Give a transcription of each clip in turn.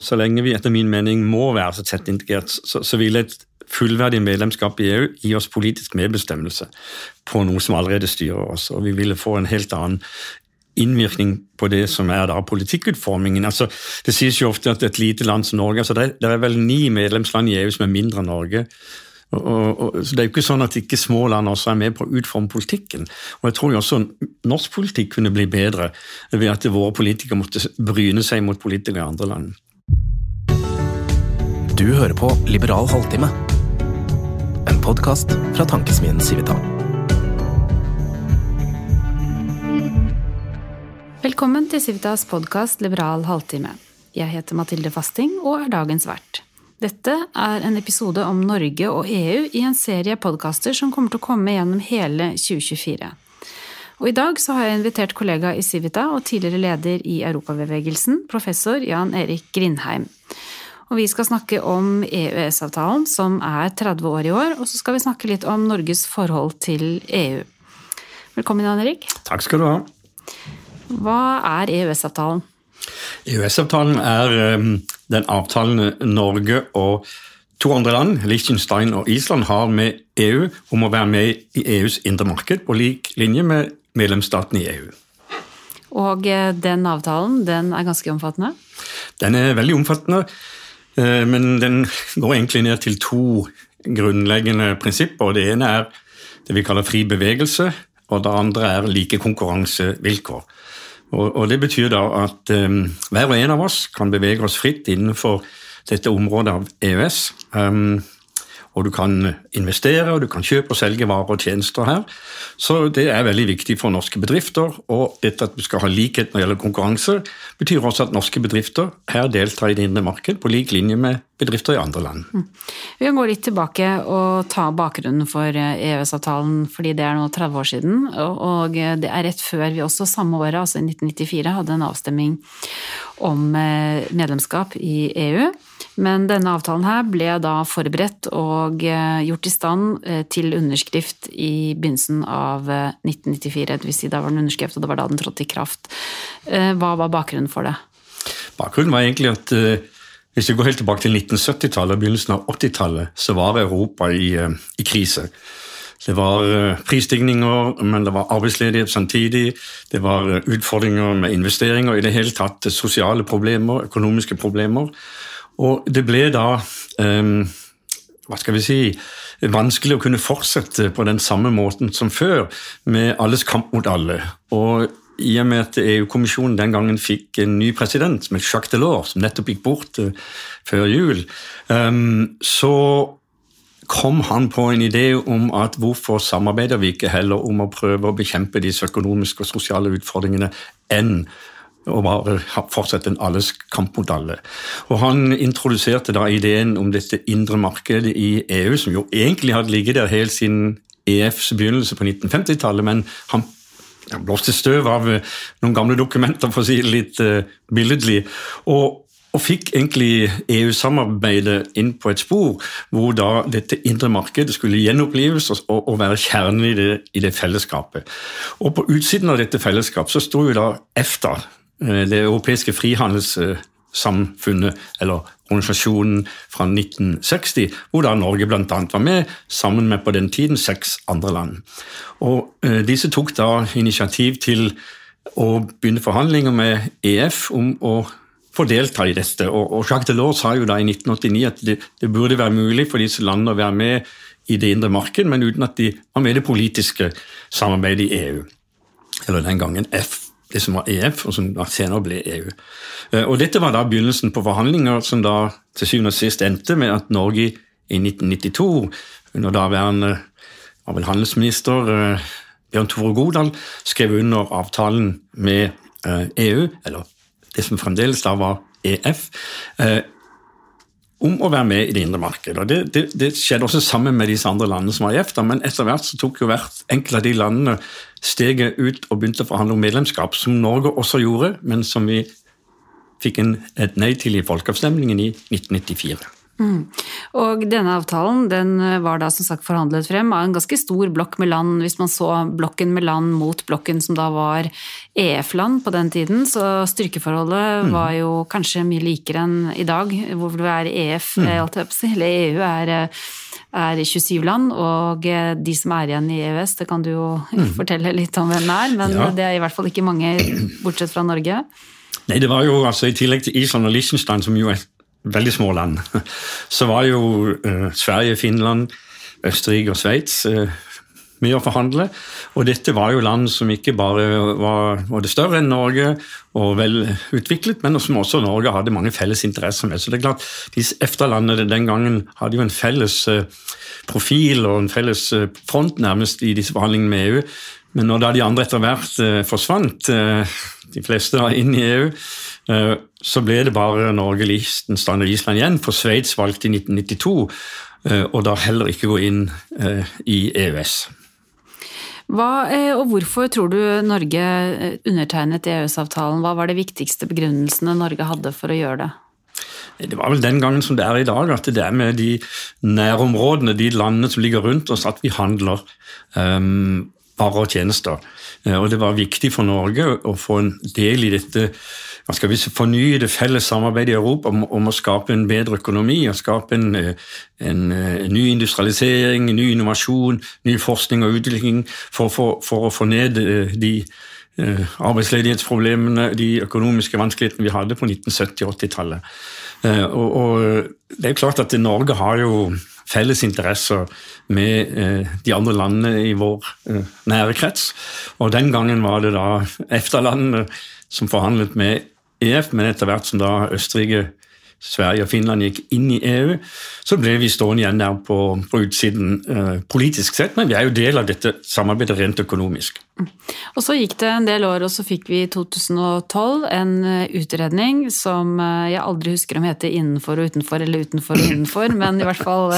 Så lenge vi etter min mening må være så tett integrert, så vil et fullverdig medlemskap i EU gi oss politisk medbestemmelse på noe som allerede styrer oss, og vi ville få en helt annen innvirkning på det som da politikkutformingen. Altså, det sies jo ofte at et lite land som Norge, altså det vel 9 medlemsland i EU som mindre enn Norge, så det jo ikke sånn at ikke små land også med på å utforme politikken. Og jeg tror jo også norsk politikk kunne bli bedre ved at våre politikere måtte bryne seg mot politikere i andre land. Du hører på Liberal Halvtime, en podcast fra tankesmien Civita. Velkommen til Civitas podcast Liberal Halvtime. Jeg heter Mathilde Fasting og dagens vert. Dette en episode om Norge og EU i en serie podcaster som kommer til å komme gjennom hele 2024. Og i dag så har jeg invitert kollega i Civita og tidligere leder i Europabevegelsen, professor Jan Erik Grindheim. Og vi skal snakke om EØS-avtalen som 30 år i år, og så skal vi snakke litt om Norges forhold til EU. Velkommen, Jan Erik. Takk skal du ha. Hva EØS-avtalen? EØS-avtalen den avtalen Norge og 2 andre land, Liechtenstein og Island, har med EU om å være med i EUs indre marked på lik linje med medlemsstatene i EU. Og den avtalen, den ganske omfattende? Den veldig omfattende, men den går egentlig ned til 2 grunnleggende prinsipper. Det ene det vi kaller fri bevegelse, og det andre like konkurransevilkår. Og det betyr da at hver og en av oss kan bevege oss fritt innenfor dette området av EØS, og du kan investere, og du kan kjøpe og selge varer og tjenester her. Så det veldig viktig for norske bedrifter, og dette at vi skal ha likhet når det gjelder konkurranse, betyr også at norske bedrifter her deltar i det indre marked på lik linje med bedrifter i andre land. Vi kan gå litt tilbake og ta bakgrunnen for EØS-avtalen, fordi det nå 30 år siden, og det rett før vi også samme året, altså i 1994, hadde en avstemning om medlemskap i EU. Men denne avtalen her ble da forberedt og gjort i stand til underskrift i begynnelsen av 1994. Det vil si, da var den underskrift, og det var da den trådte i kraft. Hva var bakgrunnen for det? Bakgrunnen var egentlig at hvis vi går helt tilbake til 1970-tallet og begynnelsen av 80-tallet, så var Europa i krise. Det var prisstigninger, men det var arbeidsledighet samtidig, det var utfordringer med investeringer, i det hele tatt sosiale problemer, økonomiske problemer. Og det ble da, vanskelig å kunne fortsette på den samme måten som før, med alles kamp mot alle. Og i og med at EU-kommisjonen den gangen fikk en ny president, som Jacques Delors, som nettopp gikk bort før jul, så kom han på en idé om at hvorfor samarbeider vi ikke heller om å prøve å bekjempe disse økonomiske og sosiale utfordringene enn og bare fortsette en alles kamp mot alle. Og han introduserte da ideen om dette indre markedet i EU, som jo egentlig hadde ligget der helt siden EFs begynnelse på 1950-tallet, men han blåste støv av noen gamle dokumenter, for å si det litt billedlig, og fikk egentlig EU-samarbeidet inn på et spor, hvor da dette indre markedet skulle gjenopplives og være kjernen i det fellesskapet. Og på utsiden av dette fellesskapet så stod jo da EFTA, det europeiske frihandelssamfunnet, eller organisasjonen fra 1960, hvor da Norge blant annet var med, sammen med på den tiden 6 andre land. Og disse tok da initiativ til å begynne forhandlinger med EF om å få delta i dette. Og Jacques Delors sa jo da i 1989 at det burde være mulig for disse landene å være med i det indre marked, men uten at de var med i det politiske samarbeidet i EU. Eller den gangen det som var EF, og som da senere ble EU. Og dette var da begynnelsen på forhandlinger som da til syvende og sist endte med at Norge i 1992, under daværende handelsminister Bjørn Tore Godal, skrev under avtalen med EU, eller det som fremdeles da var EF, om å være med i det indre markedet. Og det skjedde også sammen med disse andre landene som var i EFTA, men etter hvert så tok jo hvert enkelt av de landene steget ut og begynte å forhandle om medlemskap, som Norge også gjorde, men som vi fikk et nei til i folkeavstemningen i 1994. Og denne avtalen, den var da som sagt forhandlet frem av en ganske stor blokk med land, hvis man så blokken med land mot blokken som da var EF-land på den tiden, så styrkeforholdet var jo kanskje mye likere enn i dag, hvor det er EF, eller EU er 27 land, og de som er igjen i EØS, det kan du jo fortelle litt om hvem er, men det er i hvert fall ikke mange bortsett fra Norge. Nei, det var jo altså i tillegg til Island og Liechtenstein, som jo er veldig små land, så var jo Sverige, Finland, Østerrike og Sveits med å forhandle, og dette var jo land som ikke bare var det større enn Norge og vel utviklet, men som også Norge hadde mange felles interesser med. Så det er klart, disse EFTA-landene den gangen hadde jo en felles profil og en felles front nærmest i disse forhandlingene med EU, men når da de andre etter hvert forsvant, de fleste da inn i EU, så ble det bare Norge, Liechtenstein og Island igjen, for Sveits valgte i 1992, og da heller ikke gå inn i EØS. Og hvorfor tror du Norge undertegnet EØS-avtalen? Hva var det viktigste begrunnelsene Norge hadde for å gjøre det? Det var vel den gangen som det er i dag, at det er med de nærområdene, de landene som ligger rundt oss, at vi handler varer og tjenester. Og det var viktig for Norge å få en del i dette, fornye det felles samarbeidet i Europa om å skape en bedre økonomi, og skape en ny industrialisering, ny innovasjon, ny forskning og utvikling for å få ned de arbeidsledighetsproblemene, de økonomiske vanskelighetene vi hadde på 1970- og 80-tallet. Og det er klart at Norge har jo felles interesser med de andre landene i vår nære krets, og den gangen var det da EFTA-landene som forhandlet med EF, men etter hvert som da Østerrike, Sverige og Finland gikk inn i EU, så ble vi stående igjen der på utsiden politisk sett, men vi er jo del av dette samarbeidet rent økonomisk. Og så gikk det en del år, og så fikk vi i 2012 en utredning som jeg aldri husker om heter Innenfor og utenfor, eller Utenfor og innenfor, men i hvert fall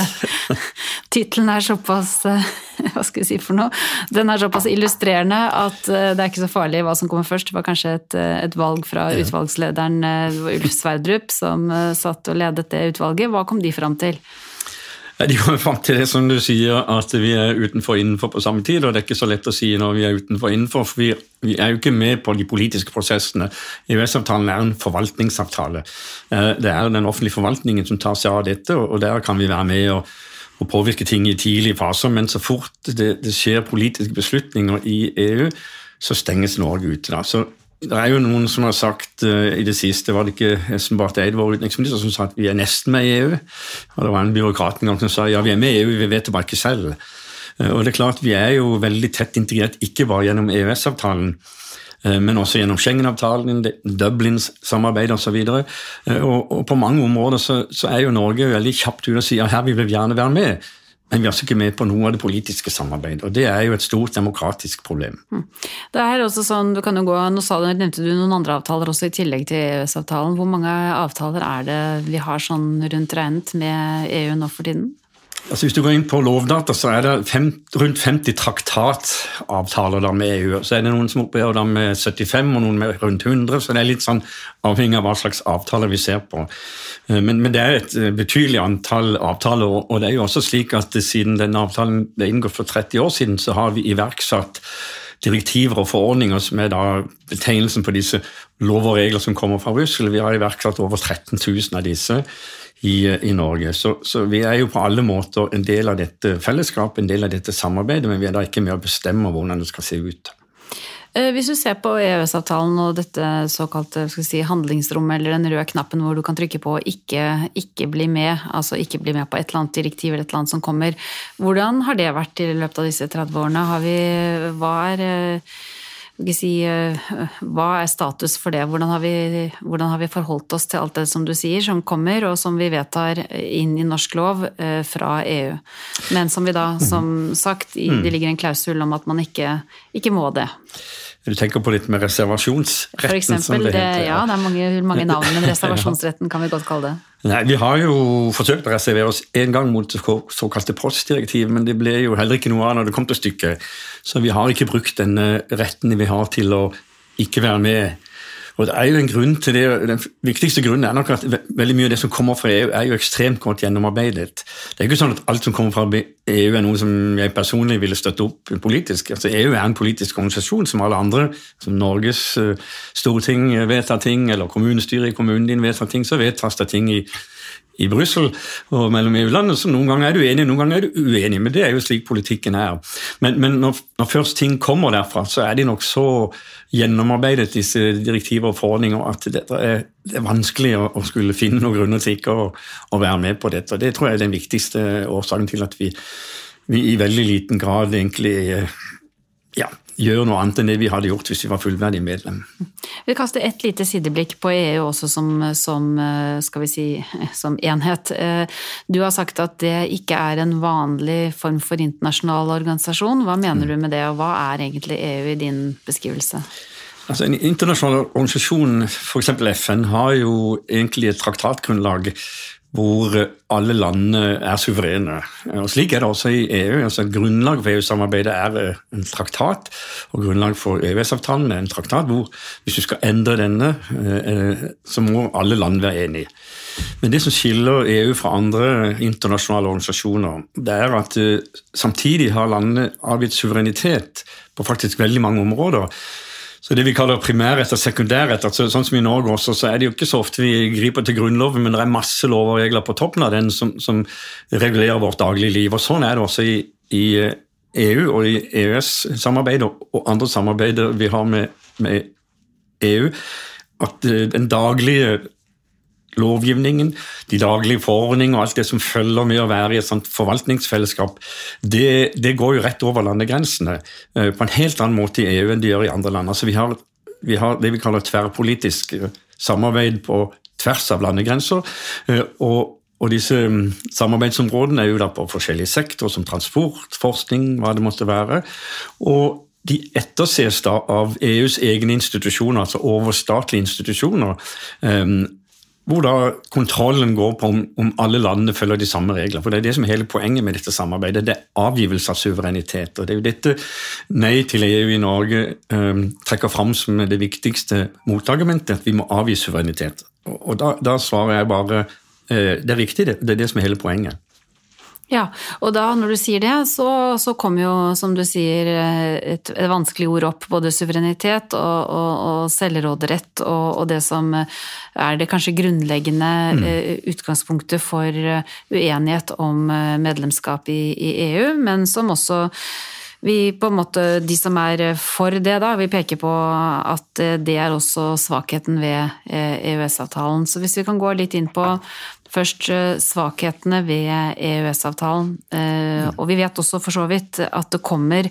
titlen er såpass, hva skal jeg si for noe, den er såpass illustrerende at det er ikke så farlig hva som kommer først. Det var kanskje et valg fra utvalgslederen Ulf Sverdrup som satt og ledet det utvalget. Hva kom de fram til? De kommer frem til det som du sier, at vi er utenfor og innenfor på samme tid, og det er ikke så lett å si når vi er utenfor og innenfor, for vi er jo ikke med på de politiske prosessene. EØS-avtalen er en forvaltningsavtale. Det er den offentlige forvaltningen som tar seg av dette, og der kan vi være med og påvirke ting i tidlige faser, men så fort det skjer politiske beslutninger i EU, så stenges Norge ute da. Så det er jo noen som har sagt i det siste, var det ikke Espen Barth Eide, vår utenriksminister, som sa at vi er nesten med i EU, og det var en byråkrat en gang som sa, ja, vi er med i EU, vi vet det bare ikke selv. Og det er klart, vi er jo veldig tett integrert, ikke bare gjennom EØS-avtalen, men også gjennom Schengen-avtalen, Dublins samarbeid og så videre. Og på mange områder så er jo Norge veldig kjapt ut og sier, ja, her vil vi gjerne være med, men vi er også ikke med på noe av det politiske samarbeidet, og det er jo et stort demokratisk problem. Det er også sånn, du kan jo gå, nevnte du noen andre avtaler også i tillegg til EØS-avtalen. Hvor mange avtaler er det vi har sånn rundt regnet med EU nå for tiden? Altså hvis du går inn på Lovdata, så er det rundt 50 traktatavtaler da med EU, så er det noen som opererer da med 75 og noen med rundt 100, så det er litt sånn avhengig av hva slags avtaler vi ser på. Men det er et betydelig antall avtaler, og det er jo også slik at siden denne avtalen ble inngått for 30 år siden, så har vi iverksatt direktiver og forordninger som er da betegnelsen på disse lov og regler som kommer fra Brussel. Vi har iverksatt over 13 000 av disse i Norge. Så vi er jo på alle måter en del av dette fellesskapet, en del av dette samarbeidet, men vi er da ikke med å bestemme hvordan det skal se ut. Hvis du ser på EØS-avtalen og dette såkalte handlingsrommet eller den røde knappen hvor du kan trykke på ikke bli med, altså ikke bli med på et eller annet direktiv eller et eller annet som kommer, hvordan har det vært i løpet av disse 30 årene? Hva er status for det? Hvordan har vi forholdt oss til alt det som du sier, som kommer, og som vi vedtar inn i norsk lov fra EU? Men som vi da, som sagt, det ligger en klausul om at man ikke må det. Du tenker på litt med reservasjonsretten? For eksempel, det er mange navn, men reservasjonsretten kan vi godt kalle det. Nei, vi har jo forsøkt å reservere oss en gang mot det såkalte postdirektiv, men det ble jo heller ikke noe av når det kom til stykket. Så vi har ikke brukt denne retten vi har til å ikke være med. Og det jo en grunn til det, den viktigste grunnen nok at veldig mye av det som kommer fra EU jo ekstremt godt gjennomarbeidet. Det ikke sånn at alt som kommer fra EU noe som jeg personlig ville støtte opp politisk. Altså EU en politisk organisasjon som alle andre, som Norges storting vedtar ting, eller kommunestyret i kommunen din vedtar ting, så vedtas det ting i Brussel og mellom EU-landene, så noen ganger du enig, noen ganger du uenig, men det jo slik politikken Men når først ting kommer derfra, så de nok så gjennomarbeidet disse direktiver og forordninger at det vanskelig å skulle finne noen grunner til ikke å være med på dette. Og det tror jeg den viktigste årsaken til at vi i veldig liten grad egentlig gjør noe annet enn det vi hadde gjort hvis vi var fullverdig medlem. Vi kaster et lite sideblikk på EU også som skal vi si, som enhet. Du har sagt at det ikke en vanlig form for internasjonal organisasjon. Hva mener du med det, og hva egentlig EU i din beskrivelse? Altså, en internasjonal organisasjon, for eksempel FN, har jo egentlig et traktatgrunnlag hvor alle landene suverene. Og slik det også i EU. Altså, grunnlag for EU-samarbeidet en traktat, og grunnlag for EØS-avtalen en traktat hvor hvis du skal endre denne, så må alle land være enige. Men det som skiller EU fra andre internasjonale organisasjoner, det at samtidig har landene avgitt suverenitet på faktisk veldig mange områder. Så det vi kaller primærrett og sekundærrett, sånn som i Norge også, så det jo ikke så ofte vi griper til grunnloven, men det masse lover og regler på toppen av den som regulerer vårt daglige liv. Og sånn det også i EU og i EØS-samarbeidet og andre samarbeider vi har med EU, at den daglige lovgivningen, de daglige forordninger og alt det som følger med å være i et sånt forvaltningsfellesskap, det går jo rett over landegrensene på en helt annen måte i EU enn de gjør i andre land. Altså vi har det vi kaller tverrpolitisk samarbeid på tvers av landegrenser, og disse samarbeidsområdene jo da på forskjellige sektorer som transport, forskning, hva det måtte være, og de etterses da av EUs egne institusjoner, altså overstatlige institusjoner, hvor da kontrollen går på om alle landene følger de samme regler. For det det som hele poenget med dette samarbeidet, det avgivelse av suverenitet. Og det jo dette nei til EU i Norge trekker frem som det viktigste motargumentet, at vi må avgi suverenitet. Og da svarer jeg bare, det riktig, det det som hele poenget. Ja, og da når du sier det, så kommer jo, som du sier, et vanskelig ord opp, både suverenitet og selvråderett, og det som det kanskje grunnleggende utgangspunktet for uenighet om medlemskap i EU, men som også vi på en måte, de som for det da, vi peker på at det også svakheten ved EØS-avtalen. Så hvis vi kan gå litt inn på først svakhetene ved EØS-avtalen, og vi vet også for så vidt at det kommer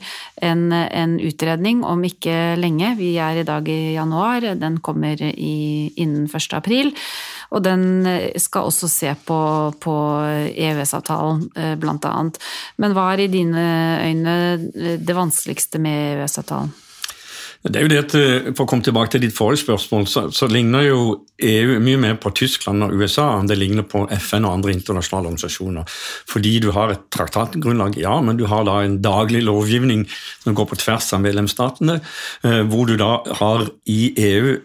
en utredning om ikke lenge. Vi i dag i januar, den kommer innen 1. april, og den skal også se på EØS-avtalen blant annet. Men hva i dine øyne det vanskeligste med EØS-avtalen? Det jo det at, for å komme tilbake til ditt forrige spørsmål, så ligner jo EU mye mer på Tyskland og USA enn det ligner på FN og andre internasjonale organisasjoner. Fordi du har et traktatgrunnlag, ja, men du har da en daglig lovgivning som går på tvers av medlemsstatene, hvor du da har i EU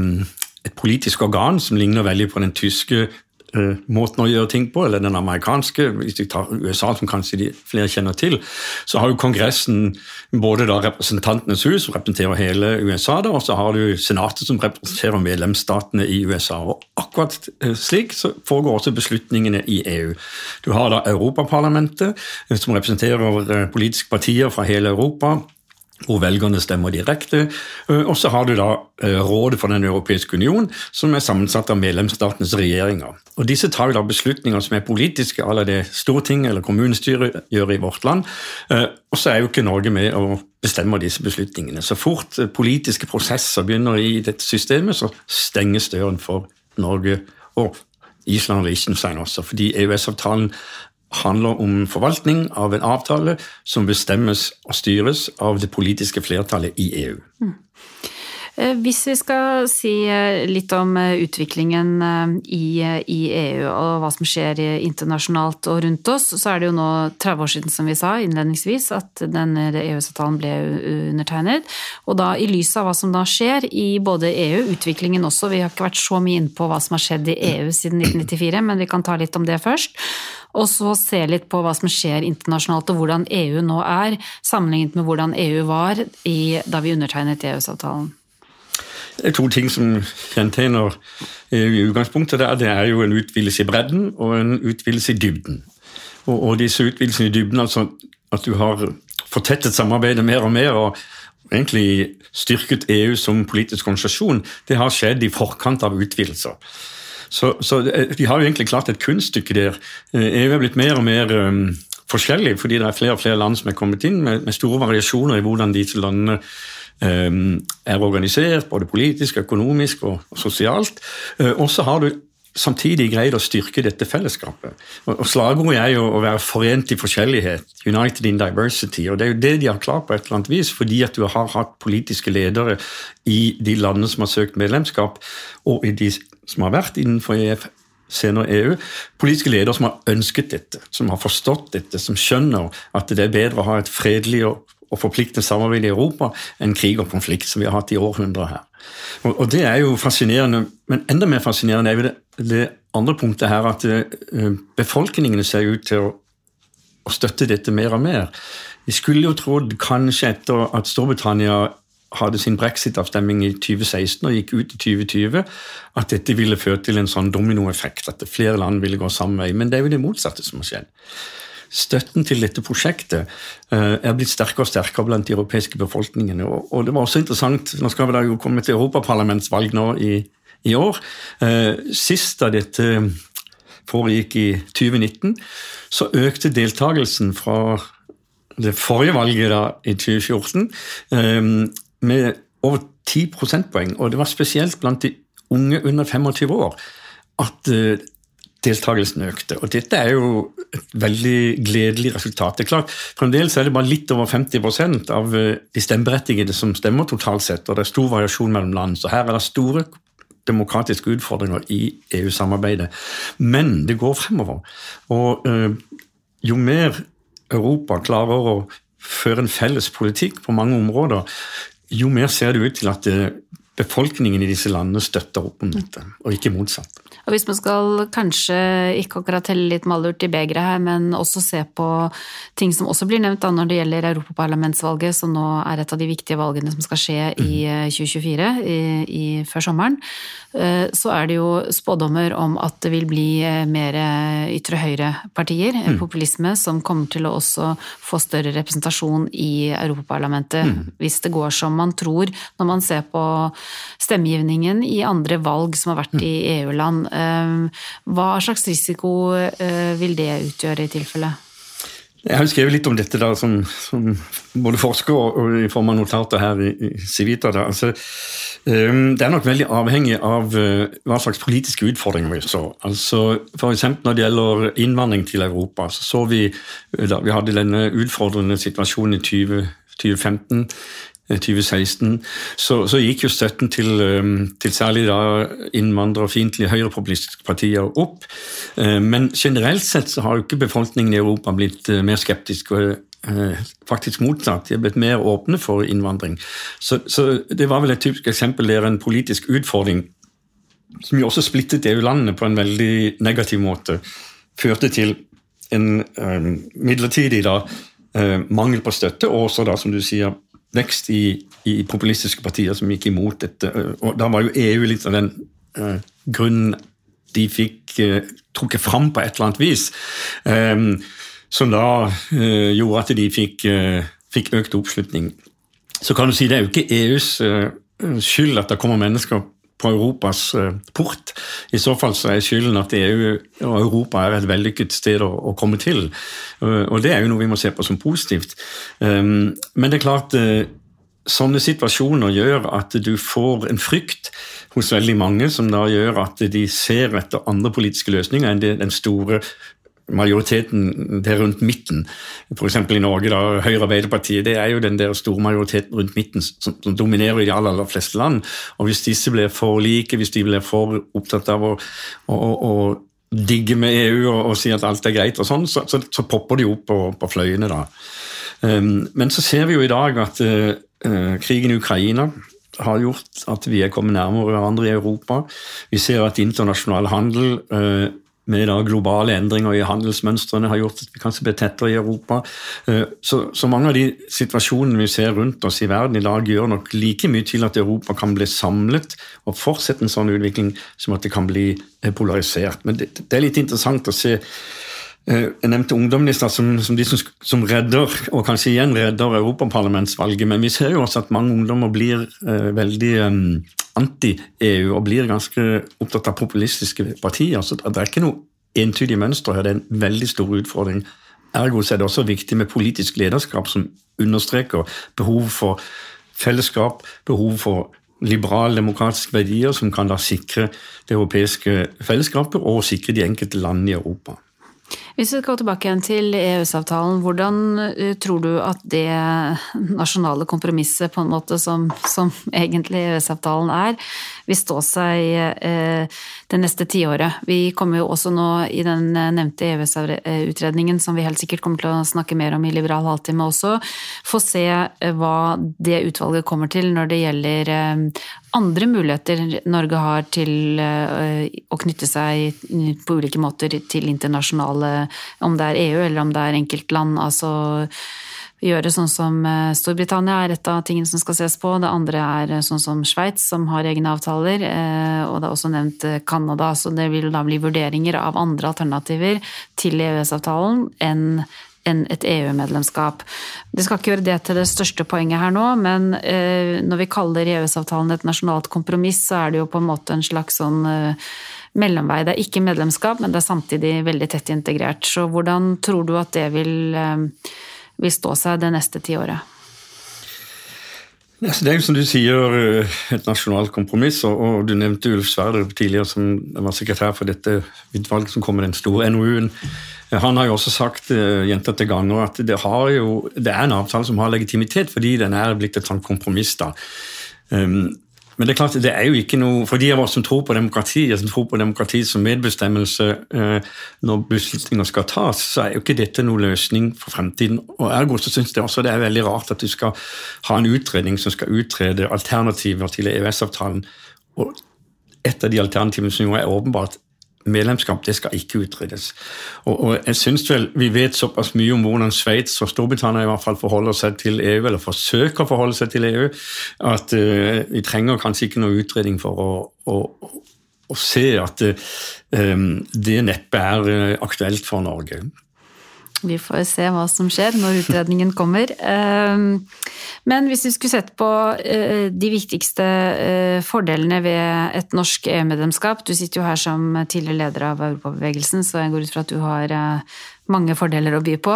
et politisk organ som ligner veldig på den tyske måten å gjøre ting på, eller den amerikanske, hvis du tar USA som kanskje de flere kjenner til, så har jo kongressen både da representantenes hus som representerer hele USA da, og så har du senatet som representerer medlemsstatene i USA, og akkurat slik så foregår også beslutningene i EU. Du har da Europaparlamentet som representerer politiske partier fra hele Europa, hvor velgerne stemmer direkte, og så har du da Rådet for den europeiske union, som sammensatt av medlemsstatenes regjeringer. Og disse tar jo da beslutninger som politiske, eller det Storting eller kommunestyret gjør i vårt land, og så jo ikke Norge med å bestemme disse beslutningene. Så fort politiske prosesser begynner i dette systemet, så stenges døren for Norge og Island og Liechtenstein også, fordi EØS-avtalen handler om forvaltning av en avtale som bestemmes og styres av det politiske flertallet i EU. Hvis vi skal si litt om utviklingen i EU og hva som skjer internasjonalt og rundt oss, så det jo nå 30 år siden, som vi sa innledningsvis, at denne EØS-avtalen ble undertegnet. Og da i lyset av hva som da skjer i både EU, utviklingen også, vi har ikke vært så mye inne på hva som har skjedd i EU siden 1994, men vi kan ta litt om det først. Og så se litt på hva som skjer internasjonalt og hvordan EU nå sammenlignet med hvordan EU var da vi undertegnet EØS-avtalen. Det 2 ting som kjennetegner i utgangspunktet det jo en utvidelse i bredden og en utvidelse i dybden. Og disse utvidelsene i dybden, altså at du har fortettet samarbeidet mer og mer og egentlig styrket EU som politisk organisasjon, det har skjedd i forkant av utvidelser. Så de har jo egentlig klart et kunststykke der. EU blitt mer og mer forskjellig, fordi det flere og flere land som kommet inn med store variasjoner i hvordan disse landene organisert, både politisk, økonomisk og sosialt. Og så har du samtidig greid å styrke dette fellesskapet. Og slagordet jo å være forent i forskjellighet, united in diversity, og det jo det de har klart på et eller annet vis, fordi at du har hatt politiske ledere i de landene som har søkt medlemskap, og i de som har vært innenfor EF, senere EU, politiske ledere som har ønsket dette, som har forstått dette, som skjønner at det bedre å ha et fredelig og forpliktende samarbeid i Europa enn krig og konflikt som vi har hatt i århundrer her. Og det jo fascinerende, men enda mer fascinerende jo det andre punktet her, at befolkningene ser ut til å støtte dette mer og mer. Vi skulle jo trodd kanskje etter at Storbritannia hadde sin Brexit-avstemming i 2016 og gikk ut i 2020, at dette ville føre til en sånn dominoeffekt, at flere land ville gå samme vei, men det jo det motsatte som har skjedd. Støtten til dette prosjektet blitt sterkere og sterkere blant de europeiske befolkningene, og det var også interessant, nå skal vi da jo komme til Europaparlamentsvalg nå i år. Sist da dette foregikk i 2019, så økte deltagelsen fra det forrige valget da i 2014 med over 10 prosentpoeng, og det var spesielt blant de unge under 25 år at deltagelsen økte, og dette jo et veldig gledelig resultat. Det klart, fremdeles det bare litt over 50% av de stemmeberettigede som stemmer totalt sett, og det stor variasjon mellom land, så her det store demokratiske utfordringer i EU-samarbeidet. Men det går fremover, og jo mer Europa klarer å føre en felles politikk på mange områder, jo mer ser det ut til at befolkningen i disse landene støtter opp om dette, og ikke motsatt. Og hvis man skal kanskje ikke akkurat telle litt malurt i begeret her, men også se på ting som også blir nevnt da når det gjelder Europaparlamentsvalget, som nå et av de viktige valgene som skal skje i 2024, før sommeren, så det jo spådommer om at det vil bli mer ytre høyre partier, populisme, som kommer til å også få større representasjon i Europaparlamentet, hvis det går som man tror når man ser på stemmegivningen i andre valg som har vært i EU-land. Hva slags risiko vil det utgjøre i tilfelle? Jeg har skrevet litt om dette da, som både forsker og i form av notater her i Civita. Da. Altså, det nok veldig avhengig av hva slags politiske utfordringer vi så. Altså, for eksempel når det gjelder innvandring til Europa, så vi da vi hadde denne utfordrende situasjonen i 2015, 2016, så gikk jo støtten til særlig da innvandrerfiendtlige høyrepopulistiske partier opp. Men generelt sett så har jo ikke befolkningen i Europa blitt mer skeptisk og faktisk motsatt. De har blitt mer åpne for innvandring. Så det var vel et typisk eksempel der en politisk utfordring som jo også splittet EU-landene på en veldig negativ måte, førte til en midlertidig da, mangel på støtte, og også da, som du sier, vekst i populistiske partier som gikk imot dette, og da var jo EU litt av den grunnen de fikk trukket fram på et eller annet vis, som da gjorde at de fikk økt oppslutning. Så kan du si, det jo ikke EUs skyld at det kommer mennesker på Europas port. I så fall så skylden at EU og Europa et vellykket sted å komme til. Og det jo noe vi må se på som positivt. Men det klart, sånne situasjoner gjør at du får en frykt hos veldig mange, som da gjør at de ser etter andre politiske løsninger enn den store majoriteten det rundt midten. For eksempel i Norge, da, Høyre og Arbeiderpartiet, det jo den der store majoriteten rundt midten som dominerer i de aller fleste land. Og hvis disse blir for like, hvis de blir for opptatt av å digge med EU og si at alt greit og sånn, så popper de opp på fløyene da. Men så ser vi jo i dag at krigen i Ukraina har gjort at vi kommet nærmere hverandre i Europa. Vi ser at internasjonal handel med da globale endringer i handelsmønstrene har gjort at vi kanskje blir tettere i Europa. Så mange av de situasjonene vi ser rundt oss i verden i dag gjør nok like mye til at Europa kan bli samlet og fortsette en sånn utvikling som at det kan bli polarisert. Men det litt interessant å se. Jeg nevnte ungdomsminister som de som redder, og kanskje igjen redder Europaparlamentsvalget, men vi ser jo også at mange ungdommer blir veldig anti-EU og blir ganske opptatt av populistiske partier, så det ikke noe entydig mønster her, det en veldig stor utfordring. Ergo så det også viktig med politisk lederskap som understreker behov for fellesskap, behov for liberale demokratiske verdier som kan da sikre det europeiske fellesskapet og sikre de enkelte landene i Europa. Hvis vi går tilbake igjen til EØS-avtalen, hvordan tror du at det nasjonale kompromisset på en måte som egentlig EØS-avtalen vil stå seg det neste 10 året? Vi kommer jo også nå i den nevnte EØS-utredningen, som vi helt sikkert kommer til å snakke mer om i Liberal halvtime også, få se hva det utvalget kommer til når det gjelder andre muligheter Norge har til å knytte seg på ulike måter til internasjonale, om det EU eller om det enkeltland, altså gjøre sånn som Storbritannia et av tingene som skal ses på, det andre sånn som Sveits som har egne avtaler, og det også nevnt Kanada, så det vil da bli vurderinger av andre alternativer til EØS-avtalen enn et EU-medlemskap. Det skal ikke gjøre det til det største poenget her nå, men når vi kaller EØS-avtalen et nasjonalt kompromiss, så det jo på en måte en slags sånn mellomvei. Det ikke medlemskap, men det samtidig veldig tett integrert. Så hvordan tror du at det vil stå seg det neste 10 året? Det jo som du sier et nasjonalt kompromiss, og du nevnte Ulf Sverdrup tidligere som var sekretær for dette utvalget som kom med den store NOU-en. Han har jo også sagt gjentatte ganger at det en avtale som har legitimitet fordi den blitt et sånt kompromiss da. Men det klart, det jo ikke noe, for de av oss som tror på demokrati, som tror på demokrati som medbestemmelse når beslutninger skal tas, så jo ikke dette noe løsning for fremtiden. Og ergo så synes jeg også det veldig rart at du skal ha en utredning som skal utrede alternativer til EØS-avtalen. Og et av de alternativene som jo åpenbart medlemskap, det skal ikke utredes. Og jeg synes vel, vi vet såpass mye om hvordan Sveits og Storbritannia i hvert fall forholder seg til EU, eller forsøker å forholde seg til EU, at vi trenger kanskje ikke noe utredning for å se at det neppe aktuelt for Norge. Vi får se hva som skjer når utredningen kommer. Men hvis vi skulle sett på de viktigste fordelene ved et norsk EU-medlemskap, du sitter jo her som tidligere leder av Europabevegelsen, så jeg går ut fra at du har mange fordeler å by på,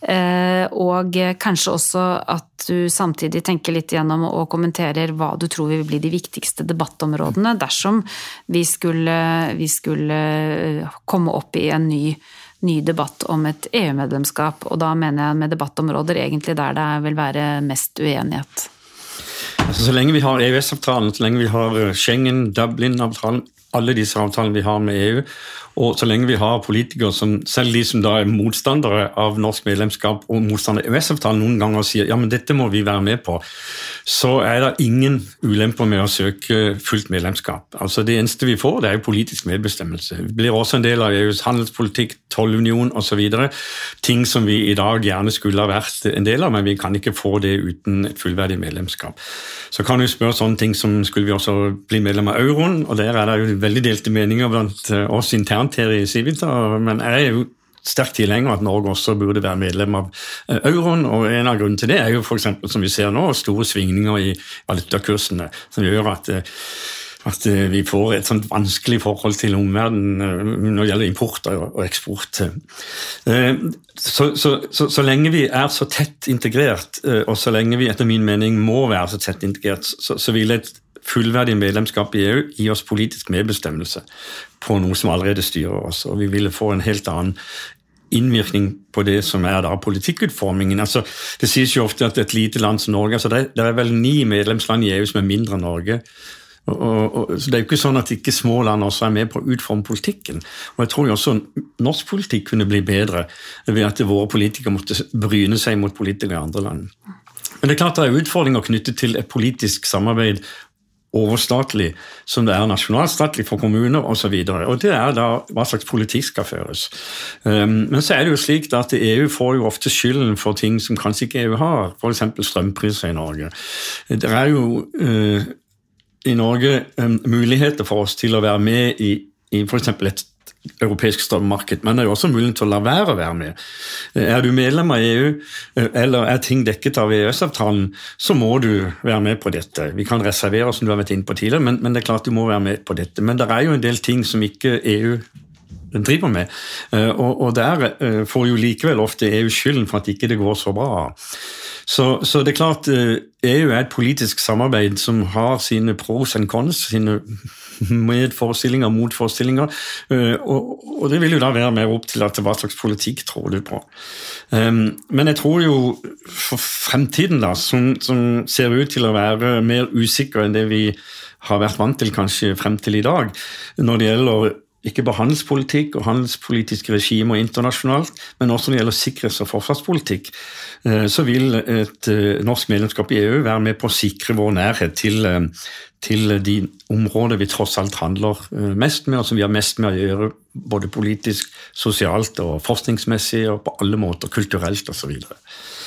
og kanskje også at du samtidig tenker litt gjennom og kommenterer hva du tror vil bli de viktigste debattområdene dersom vi skulle komme opp i en ny debatt om et EU-medlemskap, og da mener jeg med debattområder egentlig der det vil være mest uenighet. Altså, så lenge vi har EØS-avtalen, så lenge vi har Schengen, Dublin-avtalen, alle disse avtalene vi har med EU, og så lenge vi har politikere som, selv de som da motstandere av norsk medlemskap og motstandere av EØS-avtalen noen ganger sier, ja, men dette må vi være med på, så det ingen ulemper med å søke fullt medlemskap. Altså det eneste vi får, det jo politisk medbestemmelse. Vi blir også en del av EUs handelspolitikk, tollunion og så videre. Ting som vi i dag gjerne skulle ha vært en del av, men vi kan ikke få det uten et fullverdig medlemskap. Så kan vi spørre sånne ting som skulle vi også bli medlem av euroen, og der det jo veldig delte meninger blant oss internt her i Civita, men jeg jo sterkt tilhenger at Norge også burde være medlem av euroen, og en av grunnen til det jo for eksempel, som vi ser nå, store svingninger i valutakursene, som gjør at vi får et sånt vanskelig forhold til omverdenen når det gjelder import og eksport. Så lenge vi så tett integrert, og så lenge vi etter min mening må være så tett integrert, så vil et fullverdig medlemskap i EU gi oss politisk medbestemmelse på noe som allerede styrer oss, og vi ville få en helt annen innvirkning på det som da politikkutformingen. Altså, det sies jo ofte at et lite land som Norge, altså det vel 9 medlemsland i EU som mindre enn Norge, så det jo ikke sånn at ikke små land også med på å utforme politikken. Og jeg tror jo også norsk politikk kunne bli bedre ved at våre politikere måtte bryne seg mot politikere i andre land. Men det klart det utfordringer knyttet til et politisk samarbeid overstatlig, som det nasjonalstatlig for kommuner og så videre. Og det da hva slags politikk skal føres. Men så det jo slik at EU får jo ofte skylden for ting som kanskje ikke EU har, for eksempel strømpriser i Norge. Det jo i Norge muligheter for oss til å være med i for eksempel et europeisk strømmarked, men det jo også mulighet til å la være å være med. Du medlem av EU, eller ting dekket av EØS-avtalen, så må du være med på dette. Vi kan reservere oss, som du har vært inne på tidligere, men det klart du må være med på dette. Men det jo en del ting som ikke EU driver med, og der får jo likevel ofte EU skylden for at ikke det går så bra. Så det klart, EU et politisk samarbeid som har sine pros and cons, sine medforestillinger, motforestillinger, og det vil jo da være mer opp til at hva slags politikk tror du på. Men jeg tror jo for fremtiden da, som ser ut til å være mer usikker enn det vi har vært vant til kanskje frem til i dag, når det gjelder ikke bare handelspolitikk og handelspolitiske regimer internasjonalt, men også når det gjelder sikkerhets- og forsvarspolitikk, så vil et norsk medlemskap i EU være med på å sikre vår nærhet til de områder vi tross alt handler mest med, og som vi har mest med å gjøre, både politisk, sosialt og forskningsmessig, og på alle måter, kulturelt og så videre.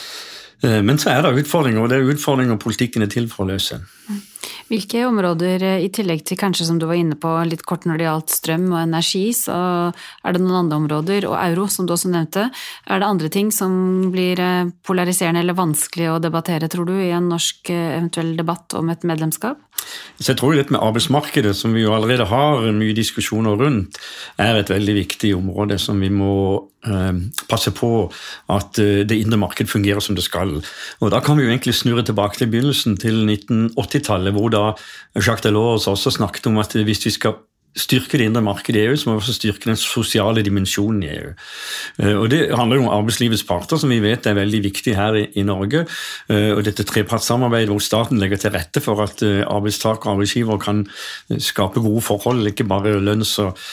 Men så det utfordringer, og det utfordringer politikken til for å løse. Hvilke områder, i tillegg til kanskje som du var inne på litt kort når det gjaldt strøm og energi, så det noen andre områder, og euro som du også nevnte, det andre ting som blir polariserende eller vanskelig å debattere, tror du, i en norsk eventuell debatt om et medlemskap? Så jeg tror jo dette med arbeidsmarkedet, som vi jo allerede har mye diskusjoner rundt, et veldig viktig område som vi må passe på at det indre marked fungerer som det skal. Og da kan vi jo egentlig snurre tilbake til begynnelsen til 1980-tallet, hvor da Jacques Delors også snakket om at hvis vi skal styrke det indre markedet i EU, så må vi også styrke den sosiale dimensjonen i EU. Og det handler jo om arbeidslivets parter, som vi vet veldig viktig her i Norge, og dette trepartssamarbeidet hvor staten legger til rette for at arbeidstaker og arbeidsgiver kan skape gode forhold, ikke bare lønns-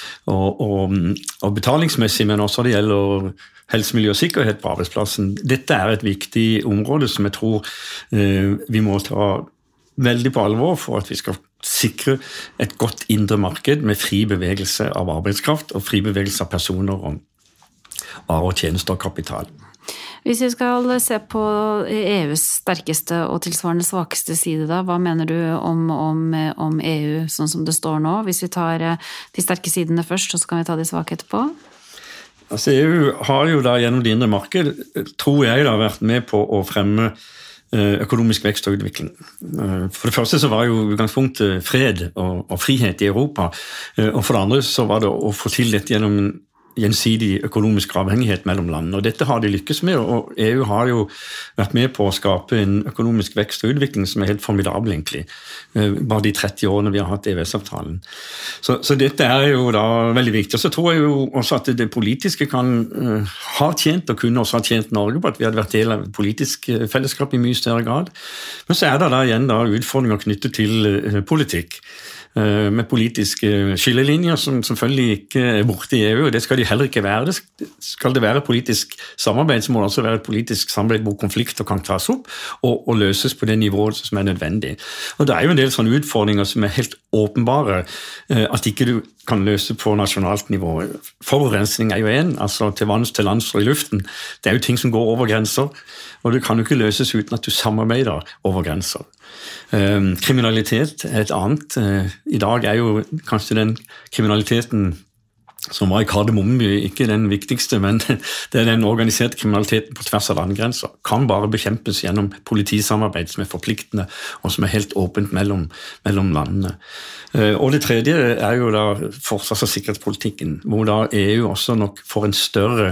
og betalingsmessig, men også det gjelder helse, miljø og sikkerhet på arbeidsplassen. Dette et viktig område som jeg tror vi må ta veldig på alvor for at vi skal sikre et godt indre marked med fri bevegelse av arbeidskraft og fri bevegelse av personer og varer og tjenester og kapital. Hvis vi skal se på EUs sterkeste og tilsvarende svakeste side da, hva mener du om EU sånn som det står nå? Hvis vi tar de sterke sidene først, så kan vi ta de svake etterpå. Altså EU har jo da gjennom det indre marked, tror jeg da, vært med på å fremme økonomisk vekst og utvikling. For det første så var jo utgangspunktet fred og frihet i Europa, og for det andre så var det å få til dette gjennom gjensidig økonomisk avhengighet mellom landene. Og dette har de lykkes med, og EU har jo vært med på å skape en økonomisk vekst og utvikling som helt formidabel egentlig, bare de 30 årene vi har hatt EØS-avtalen. Så dette jo da veldig viktig. Og så tror jeg jo også at det politiske kan ha tjent, og kunne også ha tjent Norge på at vi hadde vært del av et politisk fellesskap i mye større grad. Men så det da igjen da utfordringer knyttet til politikk, med politiske skillelinjer som selvfølgelig ikke borte i EU, og det skal de heller ikke være. Skal det være politisk samarbeid, så må det også være et politisk samarbeid hvor konflikter kan tas opp og løses på det nivået som nødvendig. Og det jo en del sånne utfordringer som helt åpenbare, at ikke du kan løse på nasjonalt nivå. Forurensning jo en, altså til vanns, til lands og i luften. Det jo ting som går over grenser, og det kan jo ikke løses uten at du samarbeider over grenser. Kriminalitet et annet. I dag jo kanskje den kriminaliteten som var i Kardemommeby ikke den viktigste, men det den organiserte kriminaliteten på tvers av landegrenser kan bare bekjempes gjennom politisamarbeid som forpliktende og som helt åpent mellom landene. Og det tredje jo da forsvars- og sikkerhetspolitikken, hvor da EU også nok får en større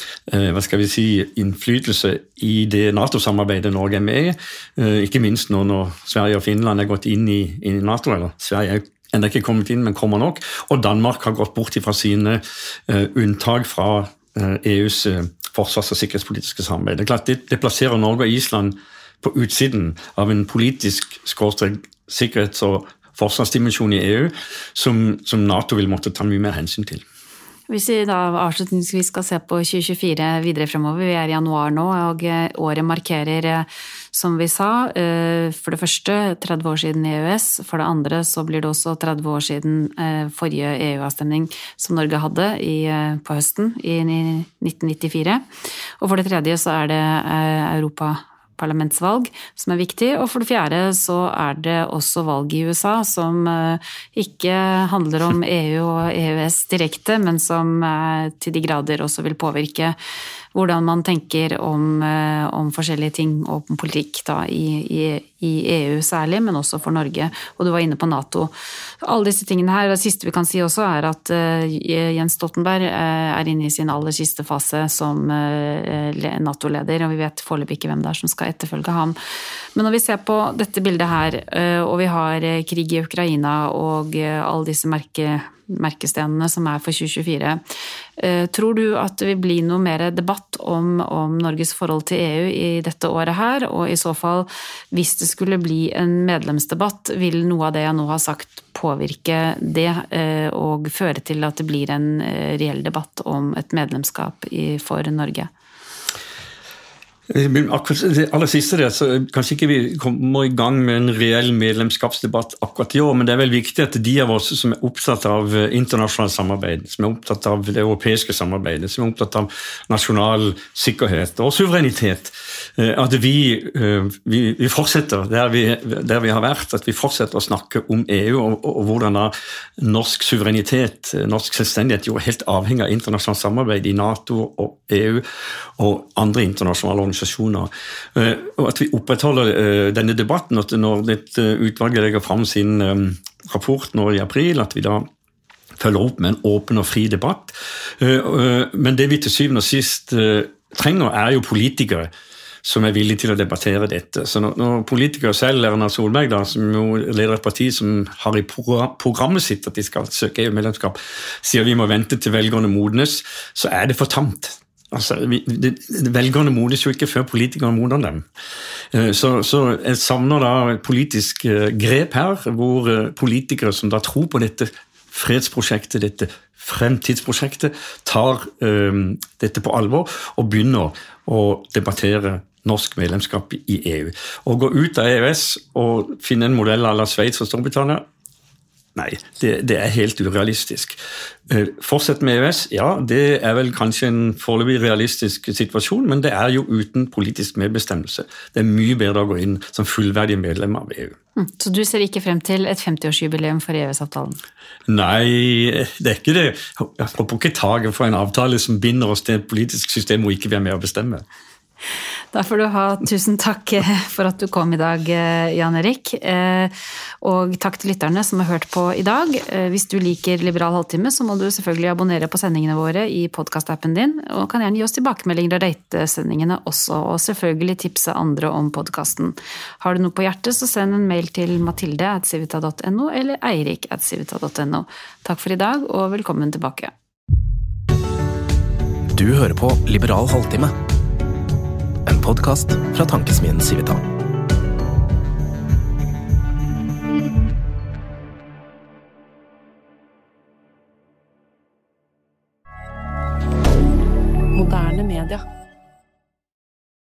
innflytelse i det NATO-samarbeidet Norge med i, ikke minst nå når Sverige og Finland gått inn i NATO, eller Sverige enda ikke kommet inn, men kommer nok, og Danmark har gått bort fra sine unntak fra EUs forsvars- og sikkerhetspolitiske samarbeid. Det er klart, det plasserer Norge og Island på utsiden av en politisk sikkerhets- og forsvarsdimensjon i EU som NATO vil måtte ta mye mer hensyn til. Hvis vi da avslutningsvis skal se på 2024 videre fremover, vi i januar nå, og året markerer, som vi sa, for det første 30 år siden EØS, for det andre så blir det også 30 år siden forrige EU-avstemning som Norge hadde på høsten i 1994, og for det tredje så det Europaparlamentsvalg som viktig, og for det fjerde så det også valg i USA som ikke handler om EU og EØS direkte, men som til de grader også vil påvirke hvordan man tenker om forskjellige ting og om politikk da, i EU særlig, men også for Norge. Og du var inne på NATO. Alle disse tingene her, og det siste vi kan si også at Jens Stoltenberg inne i sin aller siste fase som NATO-leder, og vi vet foreløpig ikke hvem det som skal etterfølge ham. Men når vi ser på dette bildet her, og vi har krig i Ukraina og alle disse merkestenene som for 2024. Tror du at det vil bli noe mer debatt om Norges forhold til EU i dette året her, og i så fall, hvis det skulle bli en medlemsdebatt, vil noe av det jeg nå har sagt påvirke det og føre til at det blir en reell debatt om et medlemskap for Norge? Akkurat det aller siste der, så kanskje ikke vi kommer i gang med en reell medlemskapsdebatt akkurat i år, men det vel viktig at de av oss som opptatt av internasjonalt samarbeid, som opptatt av det europeiske samarbeidet, som opptatt av nasjonal sikkerhet og suverenitet, at vi fortsetter der vi har vært, at vi fortsetter å snakke om EU og hvordan norsk suverenitet, norsk selvstendighet jo helt avhengig av internasjonalt samarbeid i NATO og EU og andre internasjonale organisasjoner. Og at vi opprettholder denne debatten, at når dette utvalget legger frem sin rapport nå i april, at vi da følger opp med en åpen og fri debatt. Men det vi til syvende og sist trenger jo politikere som villige til å debattere dette. Så når politikere selv, Erna Solberg, da, som jo leder et parti som har i programmet sitt at de skal søke EU-medlemskap, sier vi må vente til velgerne modnes, så det for tamt. Altså, velgerne modnes jo ikke før politikerne modner dem. Så jeg savner da et politisk grep her, hvor politikere som da tror på dette fredsprosjektet, dette fremtidsprosjektet, tar dette på alvor og begynner å debattere norsk medlemskap i EU. Å gå ut av EØS og finne en modell à la Sveits og Storbritannia, nei, det helt urealistisk. Fortsett med EØS, ja, det vel kanskje en foreløpig realistisk situasjon, men det jo uten politisk medbestemmelse. Det mye bedre å gå inn som fullverdig medlem av EU. Så du ser ikke frem til et 50-årsjubileum for EØS-avtalen? Nei, det ikke det. Jeg får ikke taget for en avtale som binder oss til et politisk system hvor ikke vi med å bestemme. Da får du ha tusen takk for at du kom i dag, Jan Erik, og takk til lytterne som har hørt på i dag. Hvis du liker Liberal halvtime, så må du selvfølgelig abonnere på sendingene våre i podcast-appen din, og kan gjerne gi oss tilbakemeldinger og rate sendingene også, og selvfølgelig tipse andre om podcasten. Har du noe på hjertet, så send en mail til mathilde@civita.no eller eirik@civita.no. Takk for i dag, og velkommen tilbake. Du hører på Liberal halvtime, en podcast fra tankesmien Civita. Moderne media.